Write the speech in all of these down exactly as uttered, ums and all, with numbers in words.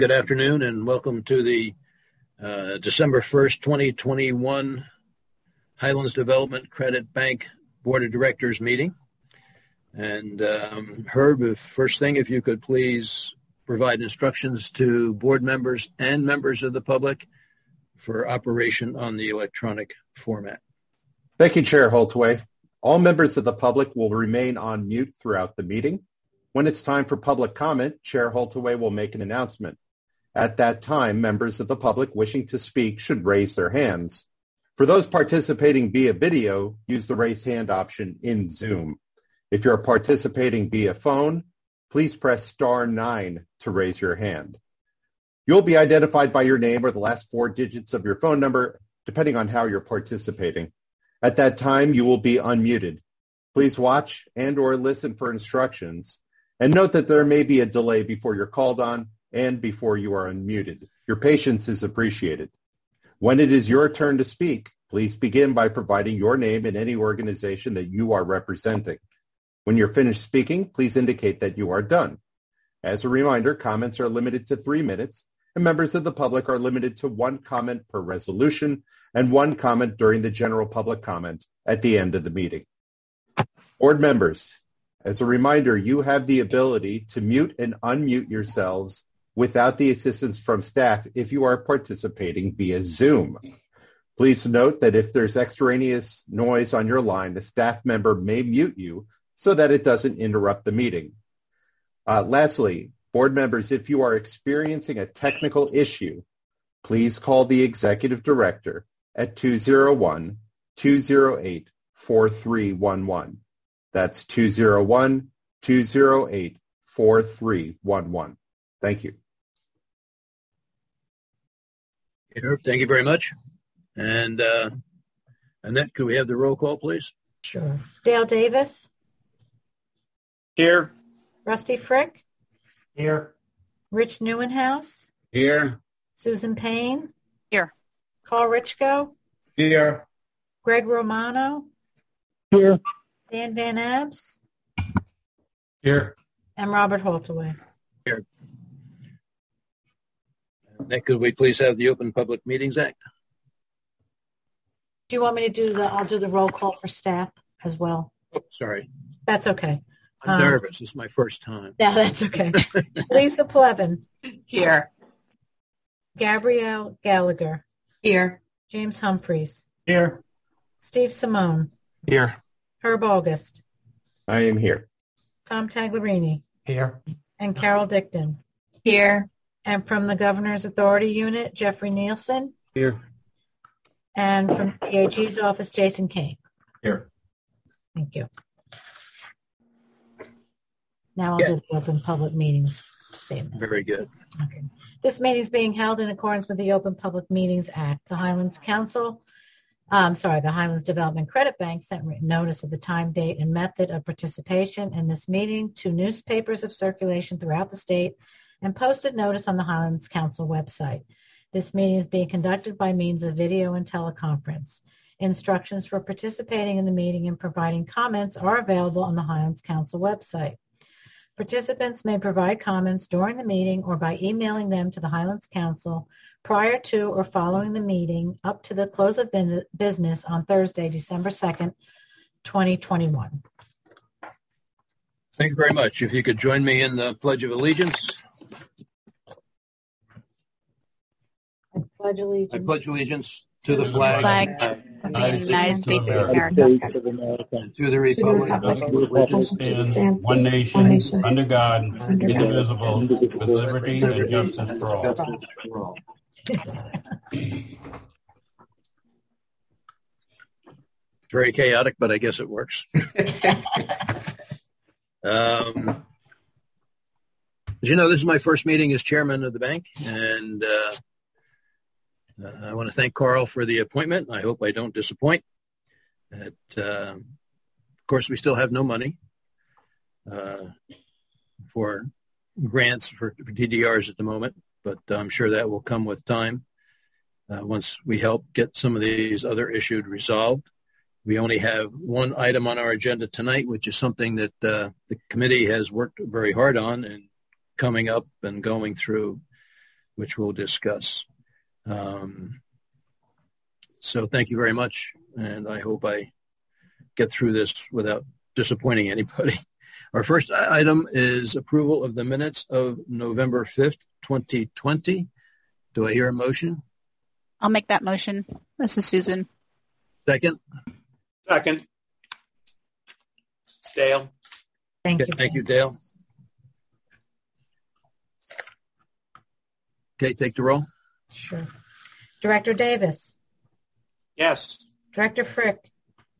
Good afternoon and welcome to the uh, December first, twenty twenty-one Highlands Development Credit Bank Board of Directors meeting. And um, Herb, if, first thing, if you could please provide instructions to board members and members of the public for operation on the electronic format. Thank you, Chair Holtway. All members of the public will remain on mute throughout the meeting. When it's time for public comment, Chair Holtway will make an announcement. At that time, members of the public wishing to speak should raise their hands. For those participating via video, use the raise hand option in Zoom. If you're participating via phone, please press star nine to raise your hand. You'll be identified by your name or the last four digits of your phone number, depending on how you're participating. At that time, you will be unmuted. Please watch and or listen for instructions, and note that there may be a delay before you're called on and before you are unmuted. Your patience is appreciated. When it is your turn to speak, please begin by providing your name and any organization that you are representing. When you're finished speaking, please indicate that you are done. As a reminder, comments are limited to three minutes, and members of the public are limited to one comment per resolution and one comment during the general public comment at the end of the meeting. Board members, as a reminder, you have the ability to mute and unmute yourselves without the assistance from staff if you are participating via Zoom. Please note that if there's extraneous noise on your line, the staff member may mute you so that it doesn't interrupt the meeting. Uh, lastly, board members, if you are experiencing a technical issue, please call the executive director at two oh one, two oh eight, four three one one. That's two oh one, two oh eight, four three one one. Thank you. Herb, thank you very much. And uh, Annette, could we have the roll call, please? Sure. Dale Davis. Here. Rusty Frick. Here. Rich Neuenhaus. Here. Susan Payne. Here. Carl Richko. Here. Greg Romano. Here. Dan Van Abs. Here. And Robert Holtaway. Here. Annette, could we please have the Open Public Meetings Act? Do you want me to do the, I'll do the roll call for staff as well. Oh, sorry. That's okay. I'm um, nervous. This is my first time. Yeah, that's okay. Lisa Plevin. Here. Gabrielle Gallagher. Here. James Humphreys. Here. Steve Simone. Here. Herb August. I am here. Tom Taglerini. Here. And Carol Dickton. Here. And from the Governor's Authority Unit, Jeffrey Nielsen. Here. And from P A G's office, Jason Kane. Here. Thank you. Now I'll Yeah. do the Open Public Meetings statement. Very good. Okay. This meeting is being held in accordance with the Open Public Meetings Act. The Highlands Council, um, sorry, the Highlands Development Credit Bank sent written notice of the time, date, and method of participation in this meeting to newspapers of circulation throughout the state and posted notice on the Highlands Council website. This meeting is being conducted by means of video and teleconference. Instructions for participating in the meeting and providing comments are available on the Highlands Council website. Participants may provide comments during the meeting or by emailing them to the Highlands Council prior to or following the meeting up to the close of business on Thursday, December second, twenty twenty-one. Thank you very much. If you could join me in the Pledge of Allegiance. I pledge allegiance. I pledge allegiance to the flag, Flag of of the United States of America. America. and to the republic And stands one nation, one nation, under God, under God, indivisible, with liberty and justice for all. Very chaotic, but I guess it works. um, as you know, this is my first meeting as chairman of the bank, and uh, I want to thank Carl for the appointment. I hope I don't disappoint. That, uh, of course, we still have no money uh, for grants for, for D D Rs at the moment, but I'm sure that will come with time uh, once we help get some of these other issues resolved. We only have one item on our agenda tonight, which is something that uh, the committee has worked very hard on and coming up and going through which we'll discuss. Um, so thank you very much, and I hope I get through this without disappointing anybody. Our first item is approval of the minutes of November fifth, twenty twenty. Do I hear a motion? I'll make that motion. This is Susan. Second? Second. It's Dale. Thank Okay, you. thank you, Dale. Okay, take the roll. Sure. Director Davis, Yes. Director Frick,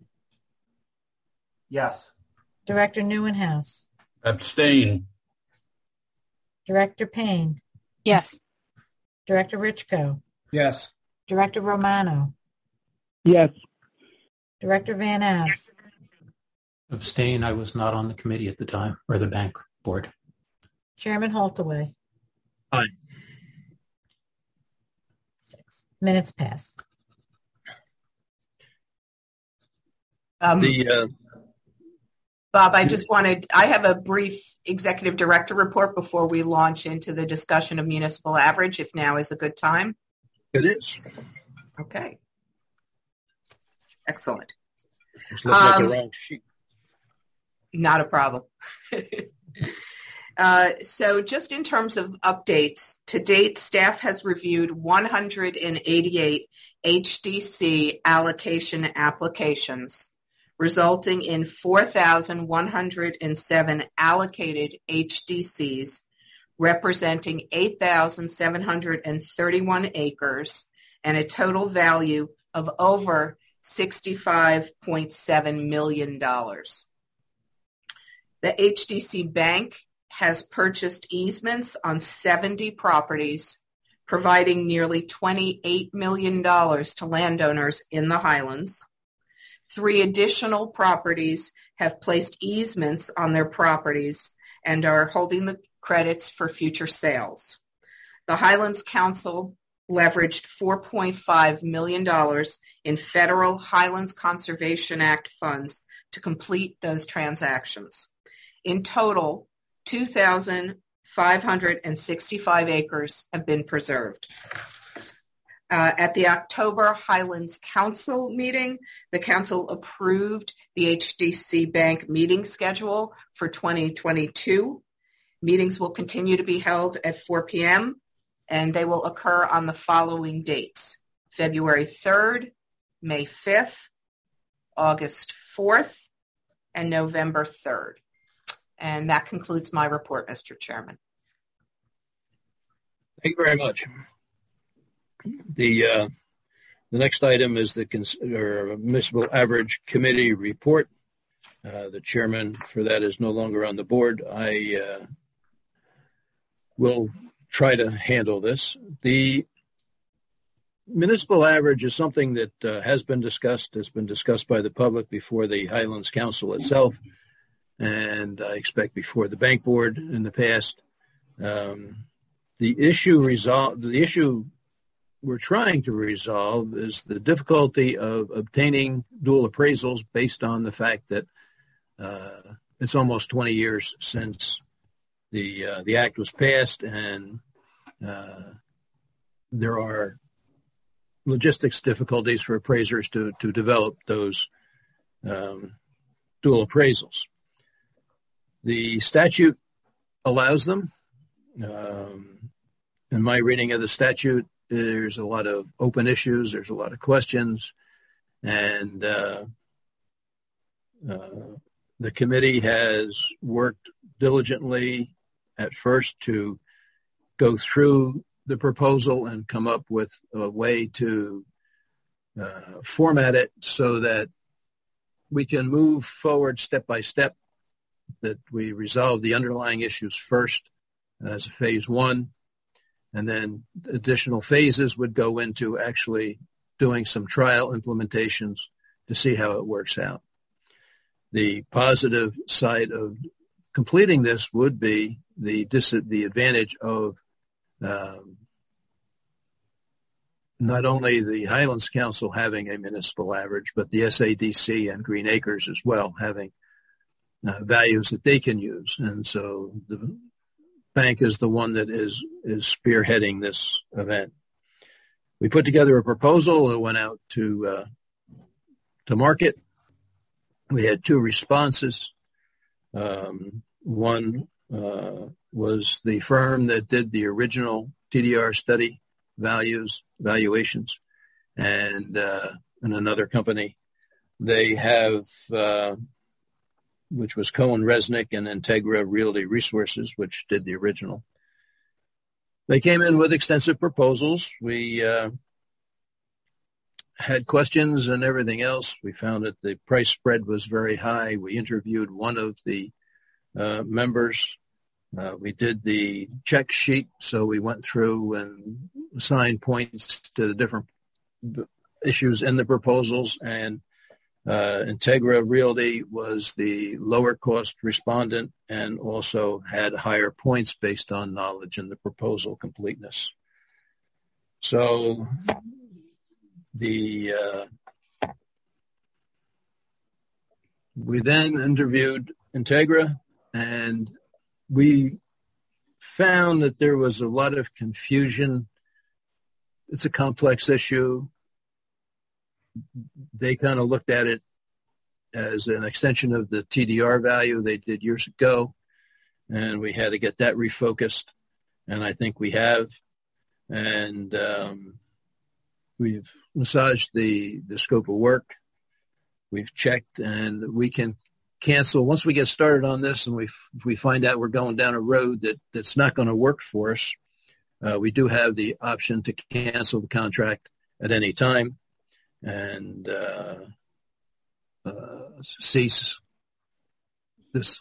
Yes. Director Neuenhouse, Abstain. Director Payne, Yes. Director Richko, Yes. Director Romano, Yes. Director Van Abs, Abstain. I was not on the committee at the time, or the bank board. Chairman Holtaway. Aye. Six. Minutes pass. Um, The uh, Bob, I just wanted, I have a brief executive director report before we launch into the discussion of municipal average, if now is a good time. It is. Okay. Excellent. It's looking like Um, the wrong sheet. Not a problem. uh, so just in terms of updates, to date, staff has reviewed one hundred eighty-eight H D C allocation applications, resulting in four thousand one hundred seven allocated H D Cs, representing eight thousand seven hundred thirty-one acres and a total value of over sixty-five point seven million dollars. The H D C Bank has purchased easements on seventy properties, providing nearly twenty-eight million dollars to landowners in the Highlands. Three additional properties have placed easements on their properties and are holding the credits for future sales. The Highlands Council leveraged four point five million dollars in federal Highlands Conservation Act funds to complete those transactions. In total, two thousand five hundred sixty-five acres have been preserved. Uh, at the October Highlands Council meeting, the council approved the H D C Bank meeting schedule for twenty twenty-two. Meetings will continue to be held at four p.m., and they will occur on the following dates: February third, May fifth, August fourth, and November third. And that concludes my report, Mister Chairman. Thank you very much. The uh, the next item is the cons- or municipal average committee report. Uh, the chairman for that is no longer on the board. I uh, will try to handle this. The municipal average is something that uh, has been discussed, has been discussed by the public before the Highlands Council itself, and I expect before the bank board in the past. Um, the issue resolved, the issue we're trying to resolve is the difficulty of obtaining dual appraisals based on the fact that uh, it's almost twenty years since the uh, the act was passed, and uh, there are logistics difficulties for appraisers to, to develop those um, dual appraisals. The statute allows them. Um, in my reading of the statute, there's a lot of open issues. There's a lot of questions. And uh, uh, the committee has worked diligently at first to go through the proposal and come up with a way to uh, format it so that we can move forward step by step, that we resolve the underlying issues first as a phase one, and then additional phases would go into actually doing some trial implementations to see how it works out. The positive side of completing this would be the dis- the advantage of um, not only the Highlands Council having a municipal average, but the S A D C and Green Acres as well having uh, values that they can use. And so the bank is the one that is, is spearheading this event. We put together a proposal that went out to uh, to market. We had two responses. Um, one uh, was the firm that did the original T D R study values, valuations, and, uh, and another company. They have, uh, which was Cohen Resnick and Integra Realty Resources, which did the original. They came in with extensive proposals. We uh, had questions and everything else. We found that the price spread was very high. We interviewed one of the uh, members. Uh, we did the check sheet, so we went through and assigned points to the different issues in the proposals, and uh, Integra Realty was the lower cost respondent and also had higher points based on knowledge and the proposal completeness. So the uh, we then interviewed Integra, and we found that there was a lot of confusion. It's a complex issue. They kind of looked at it as an extension of the T D R value they did years ago, and we had to get that refocused, and I think we have. And um, we've massaged the, the scope of work. We've checked, and we can cancel. Once we get started on this and we if we find out we're going down a road that, that's not going to work for us, uh, we do have the option to cancel the contract at any time and uh, uh, cease this,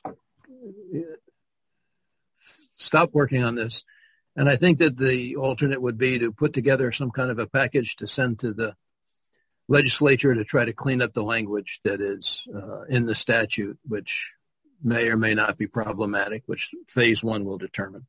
stop working on this. And I think that the alternate would be to put together some kind of a package to send to the legislature to try to clean up the language that is uh, in the statute, which may or may not be problematic, which phase one will determine.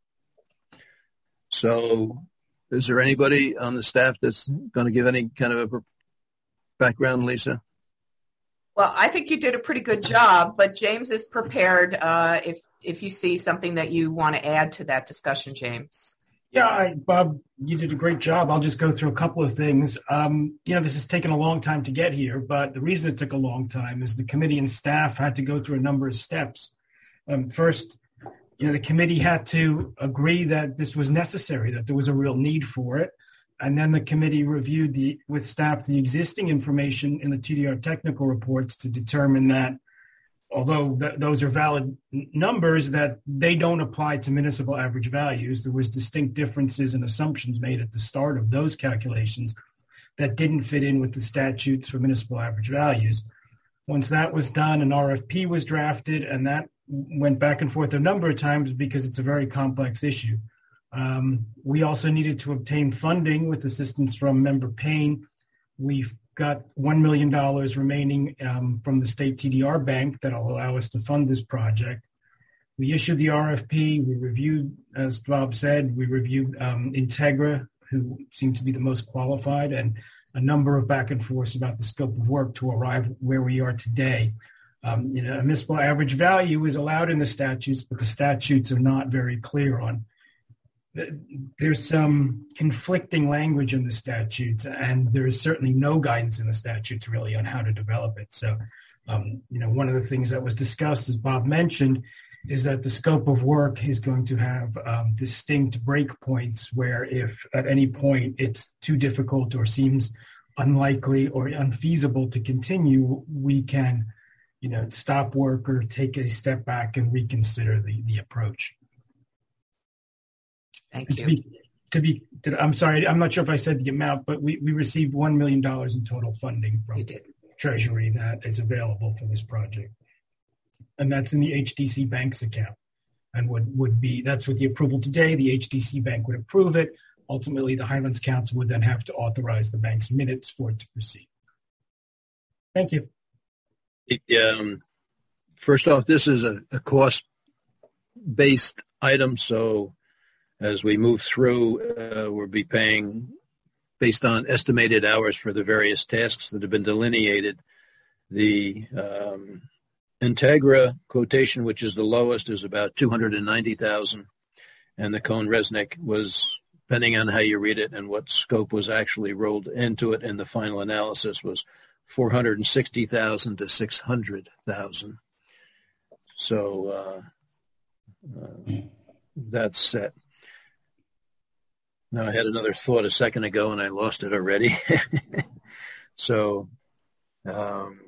So is there anybody on the staff that's going to give any kind of a background, Lisa? Well, I think you did a pretty good job, but James is prepared uh, if if you see something that you want to add to that discussion, James. Yeah, I, Bob, you did a great job. I'll just go through a couple of things. Um, you know, this has taken a long time to get here, but the reason it took a long time is the committee and staff had to go through a number of steps. Um, first, you know, the committee had to agree that this was necessary, that there was a real need for it. And then the committee reviewed the with staff the existing information in the T D R technical reports to determine that although th- those are valid n- numbers, that they don't apply to municipal average values. There was distinct differences and assumptions made at the start of those calculations that didn't fit in with the statutes for municipal average values. Once that was done, an R F P was drafted, and that went back and forth a number of times because it's a very complex issue. Um, we also needed to obtain funding with assistance from Member Payne. We've got one million dollars remaining um, from the state T D R bank that will allow us to fund this project. We issued the R F P. We reviewed, as Bob said, we reviewed um, Integra, who seemed to be the most qualified, and a number of back and forths about the scope of work to arrive where we are today. Um, you know, a municipal average value is allowed in the statutes, but the statutes are not very clear on. There's some conflicting language in the statutes, and there is certainly no guidance in the statutes really on how to develop it. So, um, you know, one of the things that was discussed, as Bob mentioned, is that the scope of work is going to have um, distinct breakpoints where if at any point it's too difficult or seems unlikely or unfeasible to continue, we can, you know, stop work or take a step back and reconsider the, the approach. Thank you. To be, to be, to, I'm sorry, I'm not sure if I said the amount, but we, we received one million dollars in total funding from Treasury that is available for this project. And that's in the H D C Bank's account and would, would be, that's with the approval today, the H D C Bank would approve it. Ultimately, the Highlands Council would then have to authorize the bank's minutes for it to proceed. Thank you. Um, first off, this is a, a cost-based item, so as we move through, uh, we'll be paying based on estimated hours for the various tasks that have been delineated. The um, Integra quotation, which is the lowest, is about two hundred ninety thousand dollars. and the Cohn-Resnick was, depending on how you read it and what scope was actually rolled into it in the final analysis, was four hundred sixty thousand to six hundred thousand. So uh, uh, that's set. Now, I had another thought a second ago, and I lost it already. so, um,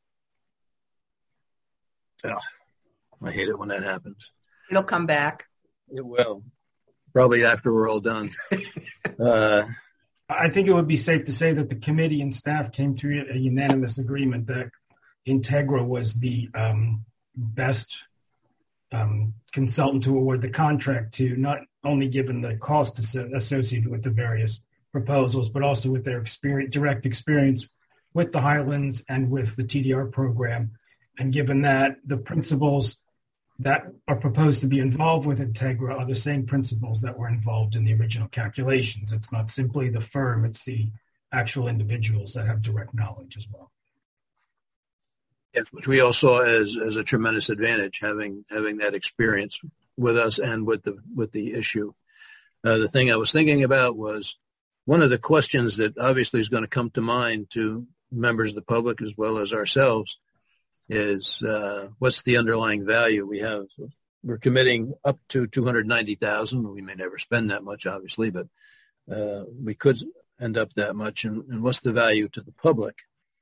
oh, I hate it when that happens. It'll come back. It will. Probably after we're all done. uh, I think it would be safe to say that the committee and staff came to a unanimous agreement that Integra was the um, best um, consultant to award the contract to, not only given the cost associated with the various proposals, but also with their experience, direct experience with the Highlands and with the T D R program. And given that the principles that are proposed to be involved with Integra are the same principles that were involved in the original calculations. It's not simply the firm, it's the actual individuals that have direct knowledge as well. Yes, which we all saw as, as a tremendous advantage, having having that experience with us and with the with the issue. Uh, the thing I was thinking about was one of the questions that obviously is going to come to mind to members of the public as well as ourselves is uh, what's the underlying value we have? We're committing up to two hundred ninety thousand dollars. We may never spend that much, obviously, but uh, we could end up that much. And, and what's the value to the public?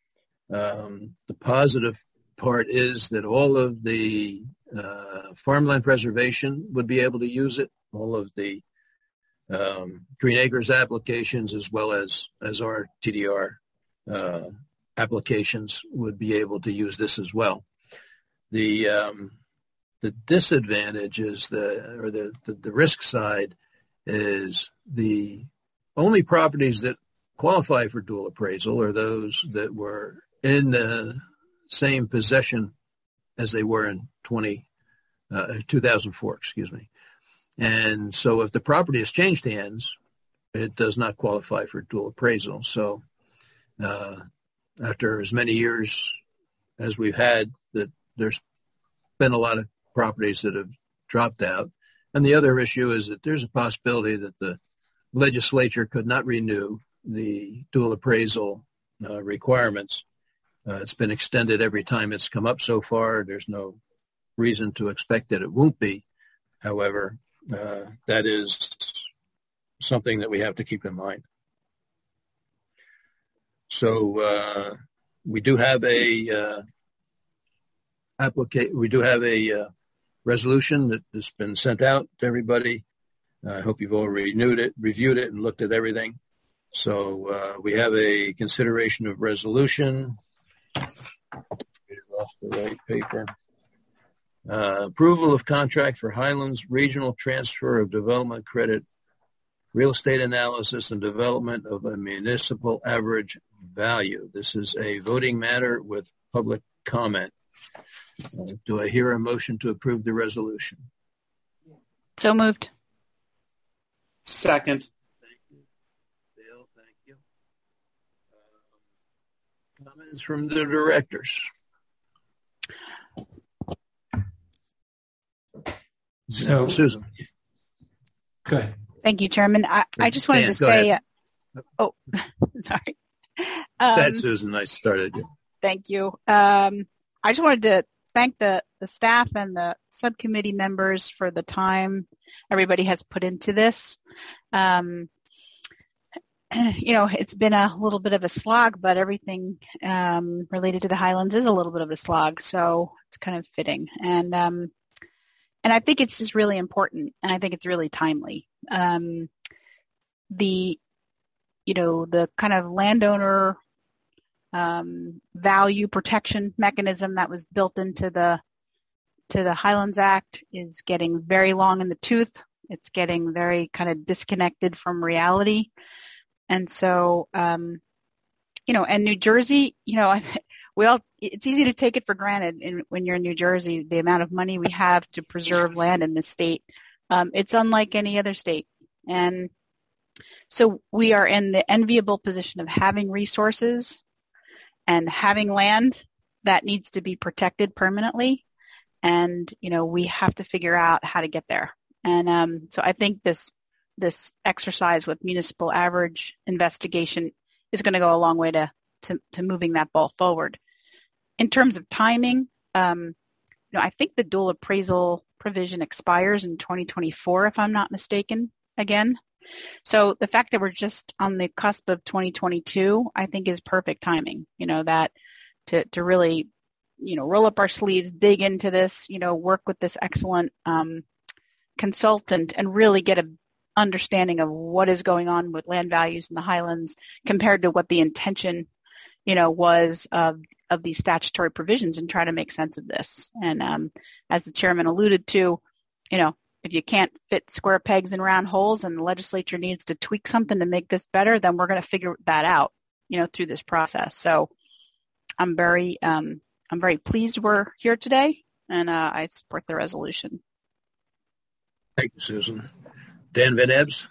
Um, the positive part is that all of the uh, farmland preservation would be able to use it, all of the um, Green Acres applications as well as, as our T D R uh, applications would be able to use this as well. The um, the disadvantage is the, or the, the, the risk side is the only properties that qualify for dual appraisal are those that were in the same possession as they were in twenty, uh, two thousand four, excuse me. And so if the property has changed hands, it does not qualify for dual appraisal. So uh, after as many years as we've had, that there's been a lot of properties that have dropped out. And the other issue is that there's a possibility that the legislature could not renew the dual appraisal uh, requirements. Uh, it's been extended every time it's come up so far. There's no reason to expect that it won't be. However, uh, that is something that we have to keep in mind. So uh, we do have a uh, applica- We do have a uh, resolution that has been sent out to everybody. I hope you've all renewed it, reviewed it, and looked at everything. So uh, we have a consideration of resolution. Off the right paper. Uh, approval of contract for Highlands Regional Transfer of Development Credit, Real Estate Analysis and Development of a Municipal Average Value. This is a voting matter with public comment. Uh, do I hear a motion to approve the resolution? So moved. Second. Thank you. Dale, thank you. Uh, comments from the directors? So, Susan. Go ahead. Thank you, Chairman. I, I just wanted Dan, to go say, uh, ahead. oh, sorry. Um, Um, Go ahead, Susan. I started you. Thank you. Um, I just wanted to thank the, the staff and the subcommittee members for the time everybody has put into this. Um, you know, it's been a little bit of a slog, but everything um, related to the Highlands is a little bit of a slog, so it's kind of fitting. And um, and I think it's just really important, and I think it's really timely. Um, the, you know, the kind of landowner um, value protection mechanism that was built into the to the Highlands Act is getting very long in the tooth. It's getting very kind of disconnected from reality. And so, um, you know, and New Jersey, you know, we all, it's easy to take it for granted in, when you're in New Jersey, the amount of money we have to preserve land in the state. Um, it's unlike any other state. And so we are in the enviable position of having resources and having land that needs to be protected permanently. And, you know, we have to figure out how to get there. And um, so I think this this exercise with municipal average investigation is going to go a long way to, to, to moving that ball forward. In terms of timing, um, you know, I think the dual appraisal provision expires in twenty twenty-four, if I'm not mistaken, again. So the fact that we're just on the cusp of twenty twenty-two, I think is perfect timing, you know, that to, to really, you know, roll up our sleeves, dig into this, you know, work with this excellent um, consultant and really get a understanding of what is going on with land values in the Highlands compared to what the intention, you know, was of, of these statutory provisions and try to make sense of this. And um, as the chairman alluded to, you know, if you can't fit square pegs in round holes and the legislature needs to tweak something to make this better, then we're going to figure that out, you know, through this process. So I'm very, um, I'm very pleased we're here today, and uh, I support the resolution. Thank you, Susan. Dan Van Ebs.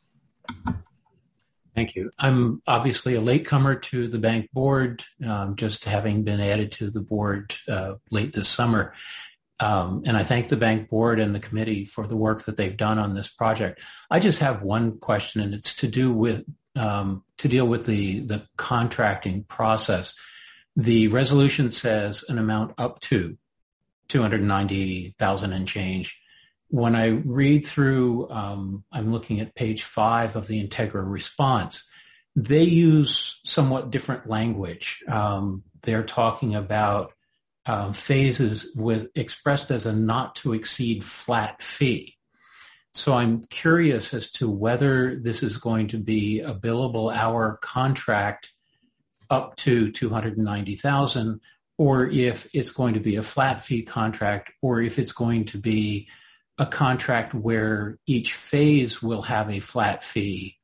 Thank you. I'm obviously a latecomer to the bank board, um, just having been added to the board uh, late this summer. Um, and I thank the bank board and the committee for the work that they've done on this project. I just have one question, and it's to do with um, to deal with the the contracting process. The resolution says an amount up to two hundred ninety thousand dollars and change. When I read through, um, I'm looking at page five of the Integra response. They use somewhat different language. Um, they're talking about uh, phases with expressed as a not to exceed flat fee. So I'm curious as to whether this is going to be a billable hour contract up to two hundred ninety thousand dollars, or if it's going to be a flat fee contract, or if it's going to be a contract where each phase will have a flat fee,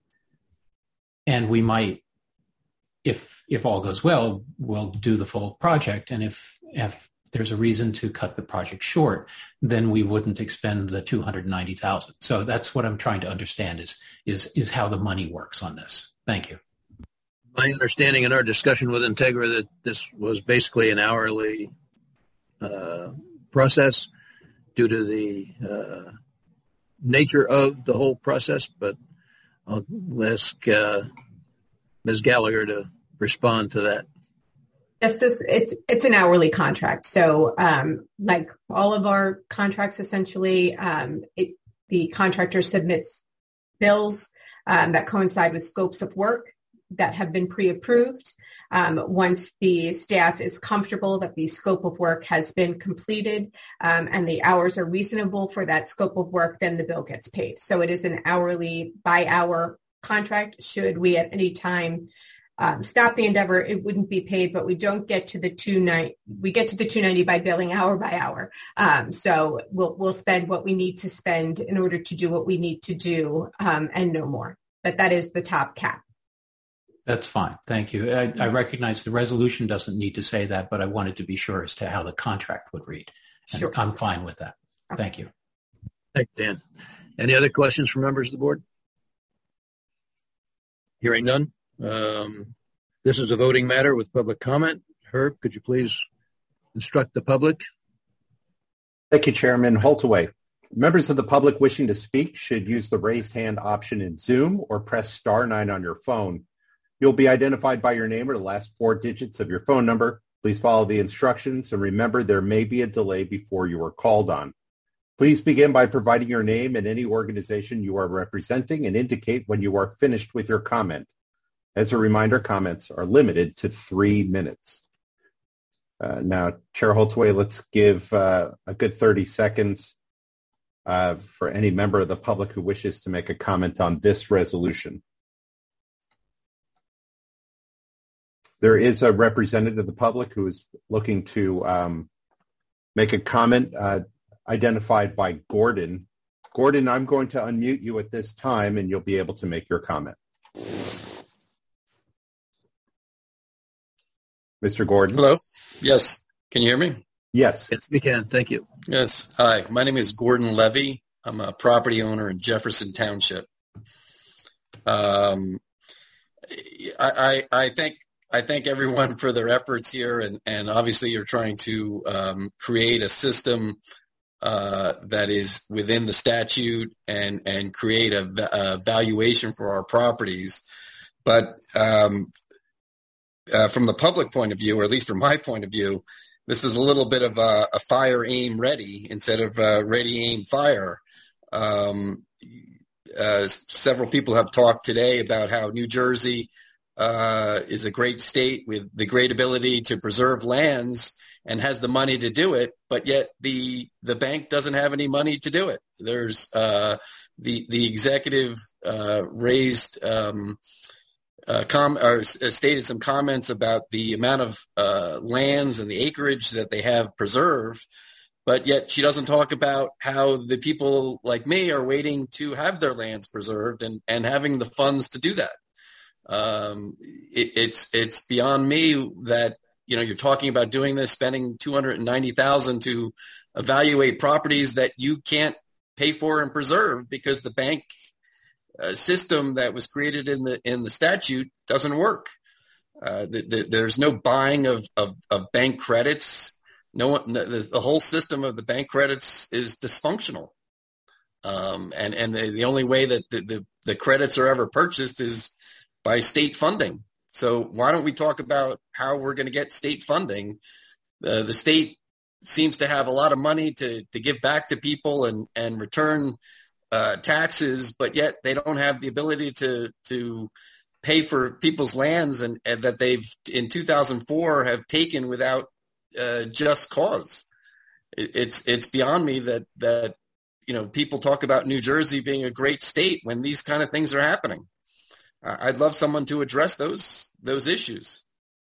and we might, if if all goes well, we'll do the full project. And if if there's a reason to cut the project short, then we wouldn't expend the two hundred ninety thousand dollars. So that's what I'm trying to understand is is is how the money works on this. Thank you. My understanding in our discussion with Integra that this was basically an hourly uh, process due to the uh, nature of the whole process, but I'll ask uh, Miz Gallagher to respond to that. Yes, this it's it's an hourly contract. So, um, like all of our contracts, essentially, um, it, the contractor submits bills um, that coincide with scopes of work that have been pre-approved. Um, once the staff is comfortable that the scope of work has been completed um, and the hours are reasonable for that scope of work, then the bill gets paid. So it is an hourly by hour contract. Should we at any time um, stop the endeavor, it wouldn't be paid, but we don't get to the two ninety. We get to the two ninety by billing hour by hour. Um, so we'll we'll spend what we need to spend in order to do what we need to do um, and no more. But that is the top cap. That's fine. Thank you. I, I recognize the resolution doesn't need to say that, but I wanted to be sure as to how the contract would read. And Sure. I'm fine with that. Okay. Thank you. Thank you, Dan. Any other questions from members of the board? Hearing none. Um, this is a voting matter with public comment. Herb, could you please instruct the public? Thank you, Chairman Holtaway. Members of the public wishing to speak should use the raised hand option in Zoom or press star nine on your phone. You'll be identified by your name or the last four digits of your phone number. Please follow the instructions and remember there may be a delay before you are called on. Please begin by providing your name and any organization you are representing and indicate when you are finished with your comment. As a reminder, comments are limited to three minutes. Uh, now, Chair Holtaway, let's give uh, a good thirty seconds uh, for any member of the public who wishes to make a comment on this resolution. There is a representative of the public who is looking to um, make a comment uh, identified by Gordon. Gordon, I'm going to unmute you at this time and you'll be able to make your comment. Mister Gordon. Hello. Yes. Can you hear me? Yes. Yes, we can. Thank you. Yes. Hi. My name is Gordon Levy. I'm a property owner in Jefferson Township. Um, I, I, I think I thank everyone for their efforts here, and, and obviously you're trying to um, create a system uh, that is within the statute and, and create a, a valuation for our properties. But um, uh, from the public point of view, or at least from my point of view, this is a little bit of a, a fire, aim, ready instead of uh, ready, aim, fire. Um, uh, several people have talked today about how New Jersey uh, is a great state with the great ability to preserve lands and has the money to do it, but yet the the bank doesn't have any money to do it. There's uh, the the executive uh, raised um, uh, com- or stated some comments about the amount of uh, lands and the acreage that they have preserved, but yet she doesn't talk about how the people like me are waiting to have their lands preserved and, and having the funds to do that. Um, it, it's it's beyond me that, you know, you're talking about doing this, spending two hundred ninety thousand dollars to evaluate properties that you can't pay for and preserve because the bank uh, system that was created in the in the statute doesn't work. Uh, the, the, there's no buying of, of, of bank credits. No one, the, the whole system of the bank credits is dysfunctional. Um, and and the, the only way that the, the, the credits are ever purchased is by state funding. So why don't we talk about how we're going to get state funding? Uh, the state seems to have a lot of money to, to give back to people and, and return uh, taxes, but yet they don't have the ability to to pay for people's lands and, and that they've in two thousand four have taken without uh, just cause. It, it's it's beyond me that that you know people talk about New Jersey being a great state when these kind of things are happening. I'd love someone to address those those issues.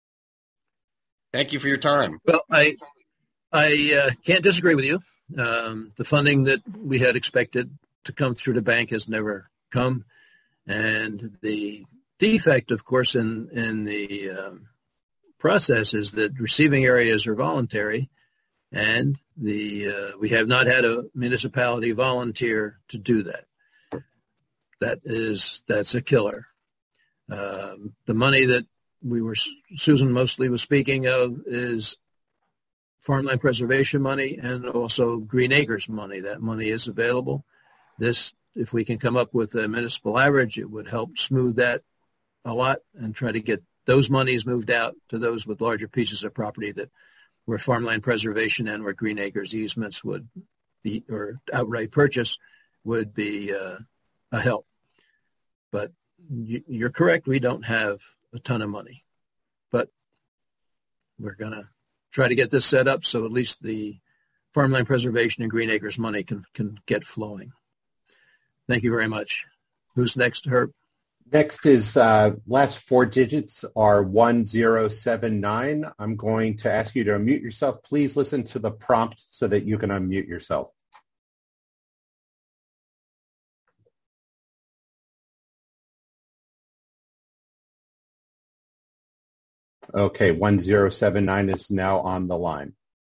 Thank you for your time. Well, I I uh, can't disagree with you. Um, the funding that we had expected to come through the bank has never come, and the defect, of course, in in the um, process is that receiving areas are voluntary, and the uh, we have not had a municipality volunteer to do that. That is that's a killer. Um, the money that we were, Susan mostly was speaking of is farmland preservation money and also Green Acres money. That money is available. This, if we can come up with a municipal average, it would help smooth that a lot and try to get those monies moved out to those with larger pieces of property that where farmland preservation and where Green Acres easements would be, or outright purchase would be uh, a help. But you're correct. We don't have a ton of money, but we're going to try to get this set up so at least the farmland preservation and Green Acres money can, can get flowing. Thank you very much. Who's next, Herb? Next is uh, last four digits are one zero seven nine. I'm going to ask you to unmute yourself. Please listen to the prompt so that you can unmute yourself. Okay, one zero seven nine is now on the line.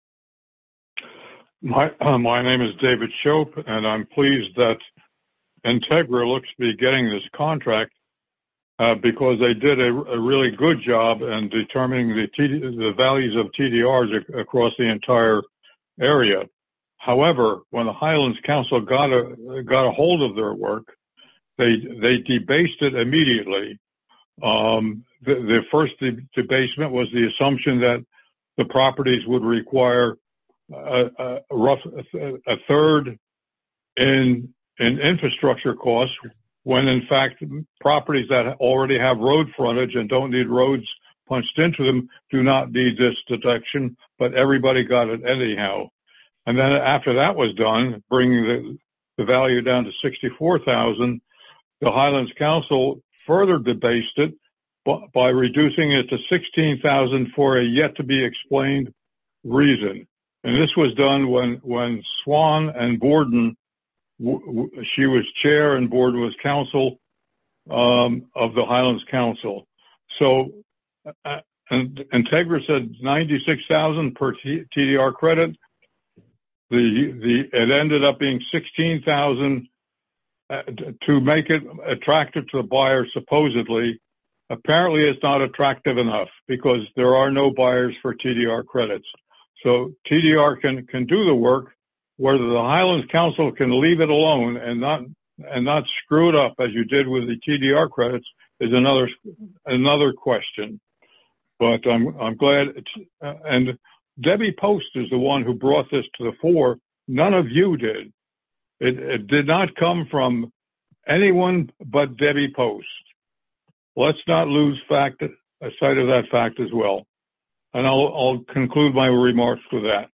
My uh, my name is David Shope, and I'm pleased that Integra looks to be getting this contract uh, because they did a, a really good job in determining the T D, the values of T D Rs ac- across the entire area. However, when the Highlands Council got a got a hold of their work, they they debased it immediately. Um, the, the first de- debasement was the assumption that the properties would require a, a, a rough a, a third in in infrastructure costs, when in fact properties that already have road frontage and don't need roads punched into them do not need this deduction, but everybody got it anyhow. And then after that was done, bringing the, the value down to sixty-four thousand dollars, the Highlands Council further debased it by reducing it to sixteen thousand dollars for a yet-to-be-explained reason. And this was done when, when Swan and Borden, w- w- she was chair and Borden was counsel um, of the Highlands Council. So uh, and Integra said ninety-six thousand dollars per T- TDR credit. The, the, it ended up being sixteen thousand dollars uh, to make it attractive to the buyer, supposedly. Apparently, it's not attractive enough because there are no buyers for T D R credits. So T D R can, can do the work, whether the Highlands Council can leave it alone and not and not screw it up as you did with the T D R credits is another another question. But I'm I'm glad it's uh, and Debbie Post is the one who brought this to the fore. None of you did. It, it did not come from anyone but Debbie Post. Let's not lose fact sight of that fact as well. And I'll, I'll conclude my remarks with that.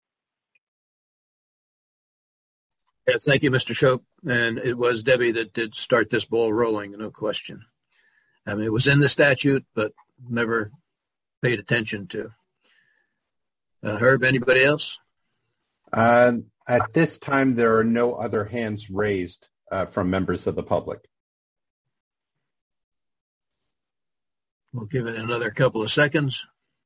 Yes, thank you, Mister Shope. And it was Debbie that did start this ball rolling, no question. I mean, it was in the statute, but never paid attention to. Uh, Herb, anybody else? Uh, at this time, there are no other hands raised uh, from members of the public. We'll give it another couple of seconds.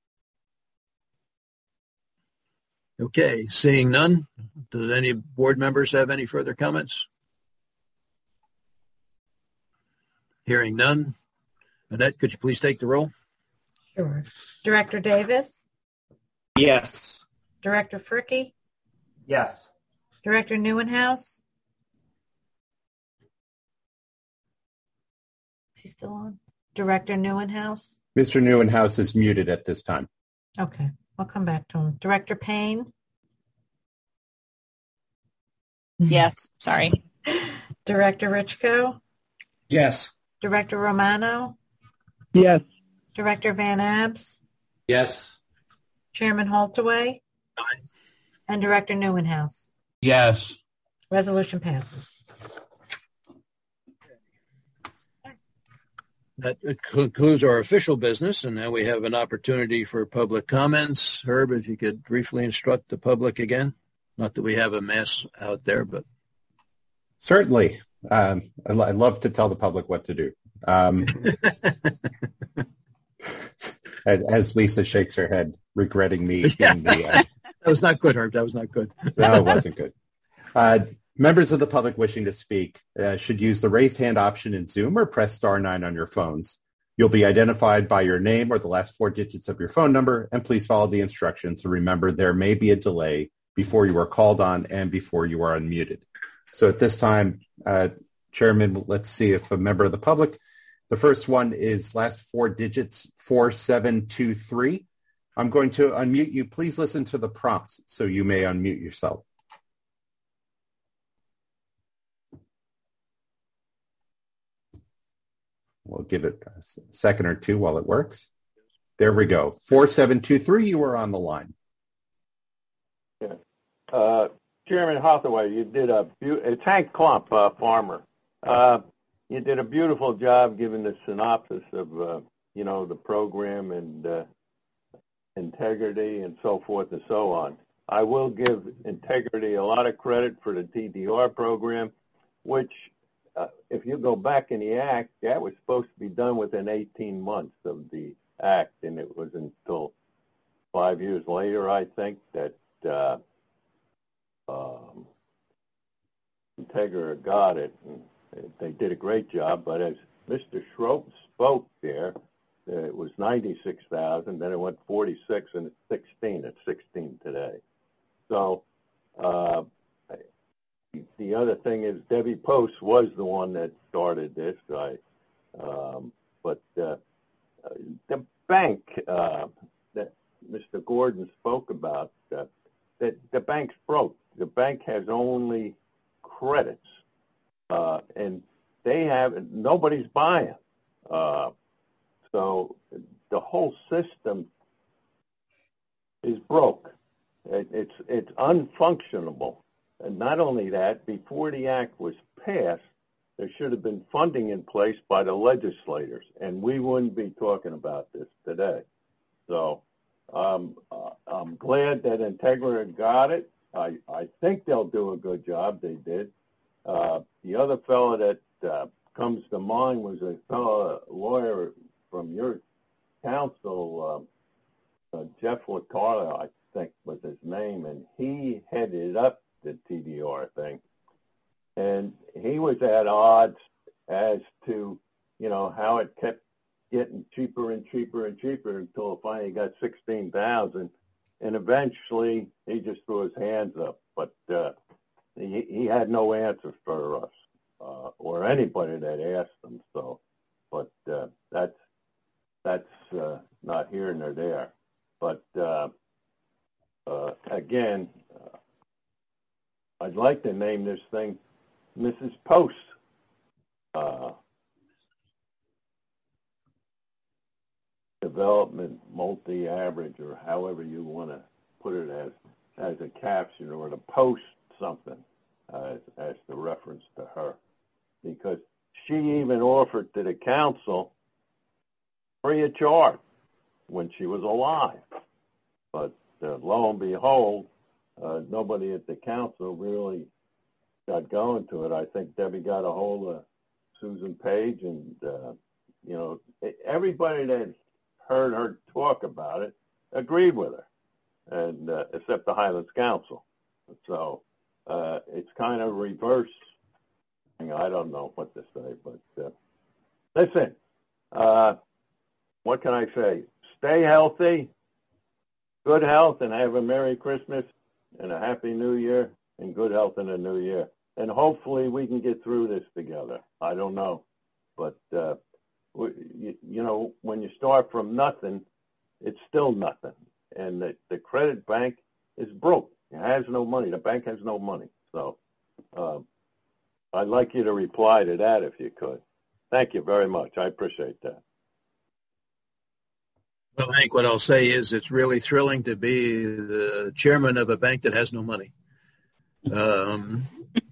Okay, seeing none, does any board members have any further comments? Hearing none. Annette, could you please take the roll? Sure. Director Davis? Yes. Director Fricke? Yes. Director Neuenhuis? Is he still on? Director Neuenhuis? Mister Neuenhuis is muted at this time. Okay, I'll come back to him. Director Payne? Yes, sorry. Director Richko? Yes. Director Romano? Yes. Director Van Abs? Yes. Chairman Holtaway? Aye. And Director Neuenhuis? Yes. Resolution passes. That concludes our official business, and now we have an opportunity for public comments. Herb, if you could briefly instruct the public again. Not that we have a mass out there, but. Certainly. Um, I, I love to tell the public what to do. Um, as Lisa shakes her head, regretting me being the... Uh, that was not good, Herb. That was not good. No, it wasn't good. Uh, members of the public wishing to speak uh, should use the raise hand option in Zoom or press star nine on your phones. You'll be identified by your name or the last four digits of your phone number, and please follow the instructions. And remember, there may be a delay before you are called on and before you are unmuted. So at this time, uh, Chairman, let's see if a member of the public, the first one is last four digits, four seven two three. I'm going to unmute you. Please listen to the prompts so you may unmute yourself. We'll give it a second or two while it works. There we go. four seven two three, you are on the line. Yeah. Uh, Chairman Hathaway, you did a beautiful, it's Hank Klump, uh, farmer. Uh, you did a beautiful job giving the synopsis of, uh, you know, the program and uh, integrity and so forth and so on. I will give integrity a lot of credit for the T D R program, which, uh, if you go back in the Act, that was supposed to be done within eighteen months of the Act, and it was until five years later, I think, that uh, um, Integra got it. And they did a great job, but as Mister Schroep spoke there, it was ninety-six thousand, then it went forty-six, and it's sixteen. It's sixteen today. So uh, the other thing is Debbie Post was the one that started this, I, um, but uh, the bank uh, that Mister Gordon spoke about, uh, that the bank's broke. The bank has only credits, uh, and they have nobody's buying. Uh, so the whole system is broke. It, it's it's unfunctionable. And not only that, before the act was passed, there should have been funding in place by the legislators, and we wouldn't be talking about this today. So um, uh, I'm glad that Integra got it. I, I think they'll do a good job. They did. Uh, the other fellow that uh, comes to mind was a fellow lawyer from your council, uh, uh, Jeff Latarla, I think was his name, and he headed up the T D R thing. And he was at odds as to, you know, how it kept getting cheaper and cheaper and cheaper until it finally got sixteen thousand. And eventually he just threw his hands up. But uh, he, he had no answer for us uh, or anybody that asked him. So, but uh, that's that's uh, not here nor there. But uh, uh, again, uh, I'd like to name this thing Missus Post. Uh, development multi-average, or however you want to put it as as a caption, or to post something uh, as, as the reference to her, because she even offered to the council free of charge when she was alive. But uh, lo and behold, uh, nobody at the council really got going to it. I think Debbie got a hold of Susan Page, and uh, you know, everybody that heard her talk about it agreed with her, and uh, except the Highlands Council. So uh, it's kind of reverse. I don't know what to say, but uh, listen, uh, what can I say? Stay healthy, good health, and have a Merry Christmas and a Happy New Year, and good health in the new year. And hopefully we can get through this together. I don't know, but uh, we, you, you know, when you start from nothing, it's still nothing. And the, the credit bank is broke. It has no money. The bank has no money. So uh, I'd like you to reply to that if you could. Thank you very much. I appreciate that. Well, Hank, what I'll say is it's really thrilling to be the chairman of a bank that has no money. Um,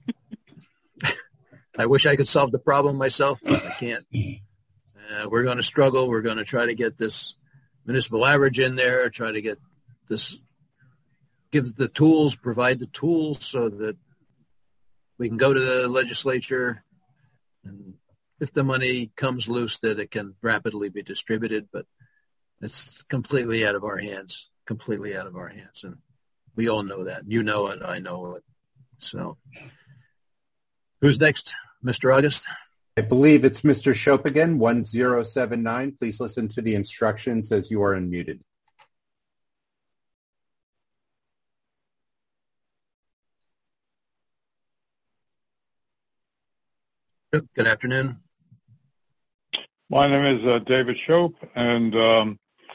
I wish I could solve the problem myself, but I can't. Uh, we're going to struggle. We're going to try to get this municipal average in there, try to get this, give the tools, provide the tools so that we can go to the legislature, and if the money comes loose, that it can rapidly be distributed. But it's completely out of our hands, completely out of our hands. And we all know that. You know it. I know it. So who's next? Mister August? I believe it's Mister Shope again, one zero seven nine. Please listen to the instructions as you are unmuted. Good afternoon. My name is uh, David Shope, and um,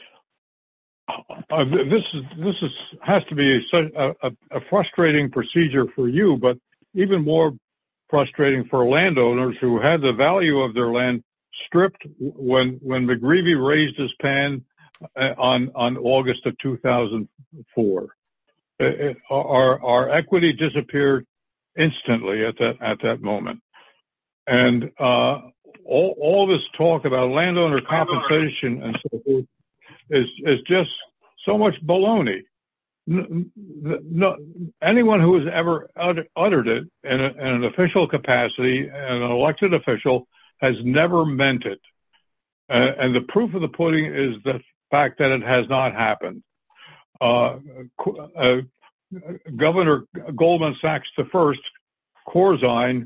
uh, this is this is has to be a, a, a frustrating procedure for you, but even more frustrating for landowners who had the value of their land stripped when when McGreevy raised his pan on on August of two thousand four. It, it, our our equity disappeared instantly at that at that moment, and uh, all all this talk about landowner compensation and so forth is is just so much baloney. No, no, anyone who has ever uttered it in, a, in an official capacity, an elected official, has never meant it. Uh, and the proof of the pudding is the fact that it has not happened. Uh, uh, Governor Goldman Sachs the first, Corzine,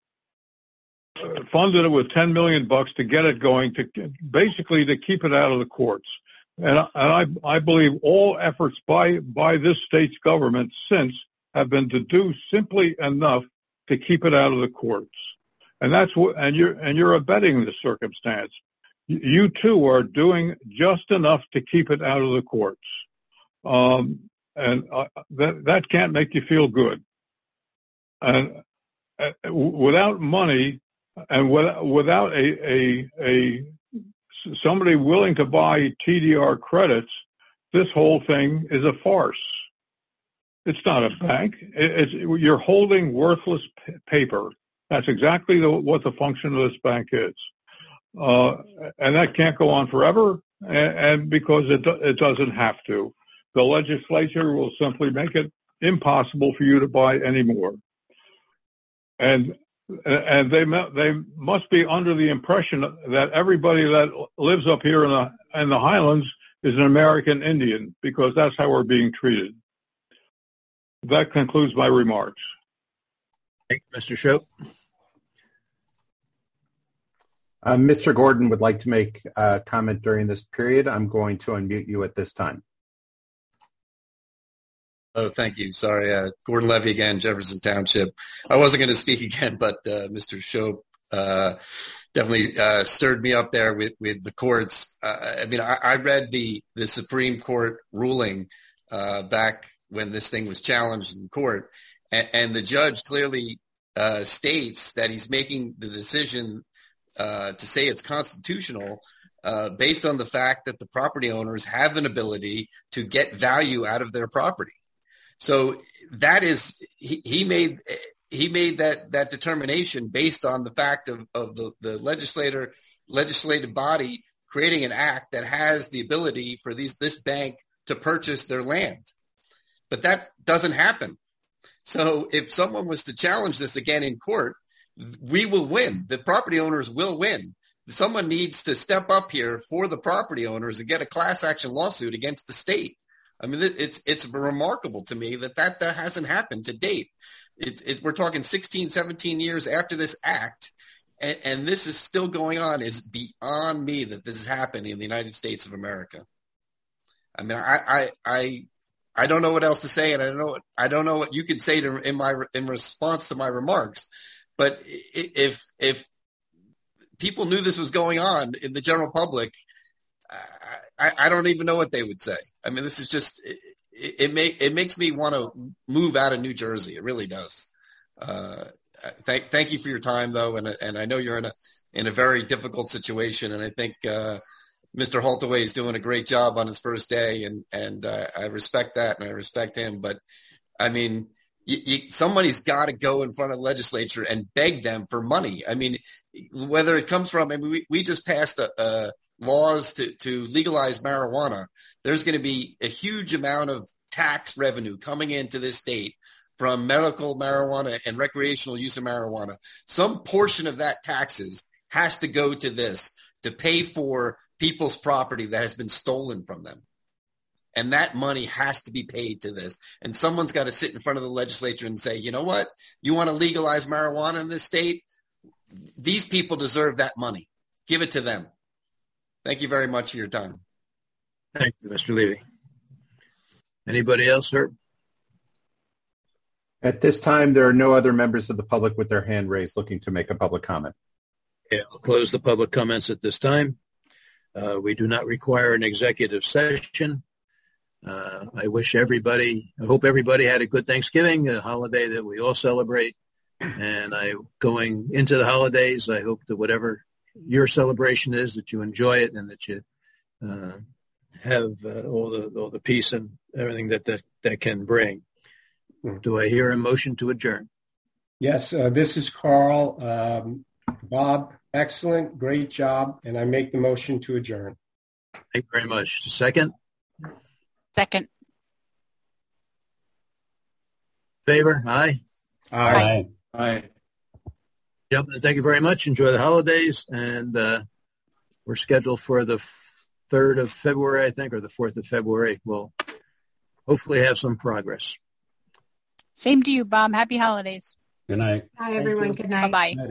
uh, funded it with ten million bucks to get it going, to basically to keep it out of the courts. And I, I believe all efforts by, by this state's government since have been to do simply enough to keep it out of the courts. And that's what, and you're, and you're abetting the circumstance. You too are doing just enough to keep it out of the courts. Um, and uh, that, that can't make you feel good. And uh, without money and without, without a, a, a, somebody willing to buy T D R credits, this whole thing is a farce. It's not a bank. It's, you're holding worthless p- paper. That's exactly the, what the function of this bank is. Uh, and that can't go on forever, and, and because it, it doesn't have to. The legislature will simply make it impossible for you to buy any more. And And they they must be under the impression that everybody that lives up here in the in the Highlands is an American Indian, because that's how we're being treated. That concludes my remarks. Thank you, Mister Shope. Uh, Mister Gordon would like to make a comment during this period. I'm going to unmute you at this time. Oh, thank you. Sorry. Uh, Gordon Levy again, Jefferson Township. I wasn't going to speak again, but uh, Mister Shope uh, definitely uh, stirred me up there with, with the courts. Uh, I mean, I, I read the, the Supreme Court ruling uh, back when this thing was challenged in court, and, and the judge clearly uh, states that he's making the decision uh, to say it's constitutional uh, based on the fact that the property owners have an ability to get value out of their property. So that is, he, he made he made that, that determination based on the fact of, of the, the legislator legislative body creating an act that has the ability for these this bank to purchase their land. But that doesn't happen. So if someone was to challenge this again in court, we will win. The property owners will win. Someone needs to step up here for the property owners and get a class action lawsuit against the state. I mean, it's it's remarkable to me that that, that hasn't happened to date. It's it, we're talking sixteen, seventeen years after this act, and, and this is still going on. Is beyond me that this is happening in the United States of America. I mean, I I I, I don't know what else to say, and I don't know what, I don't know what you could say to in my in response to my remarks. But if if people knew this was going on in the general public, I, I don't even know what they would say. I mean, this is just, it, it, make, it makes me want to move out of New Jersey. It really does. Uh, thank, thank you for your time, though. And, and I know you're in a, in a very difficult situation. And I think uh, Mister Holtaway is doing a great job on his first day. And, and uh, I respect that, and I respect him. But, I mean, you, you, somebody's got to go in front of the legislature and beg them for money. I mean, whether it comes from, I mean, we, we just passed a, a laws to, to legalize marijuana. There's going to be a huge amount of tax revenue coming into this state from medical marijuana and recreational use of marijuana. Some portion of that taxes has to go to this to pay for people's property that has been stolen from them. And that money has to be paid to this. And someone's got to sit in front of the legislature and say, you know what? You want to legalize marijuana in this state? These people deserve that money. Give it to them. Thank you very much for your time. Thank you, Mister Levy. Anybody else, sir? At this time, there are no other members of the public with their hand raised looking to make a public comment. Okay, I'll close the public comments at this time. Uh, we do not require an executive session. Uh, I wish everybody, I hope everybody had a good Thanksgiving, a holiday that we all celebrate. And I, going into the holidays, I hope that whatever your celebration is, that you enjoy it and that you uh, have uh, all the all the peace and everything that, that that can bring. Do I hear a motion to adjourn? Yes, uh, this is Carl. Um, Bob, excellent, great job, and I make the motion to adjourn. Thank you very much. Second? Second. Favor? Aye. Aye. Aye. Yep, thank you very much. Enjoy the holidays, and uh, we're scheduled for the third of February, I think, or the fourth of February. We'll hopefully have some progress. Same to you, Bob. Happy holidays. Good night. Hi, everyone. Good night. Bye-bye.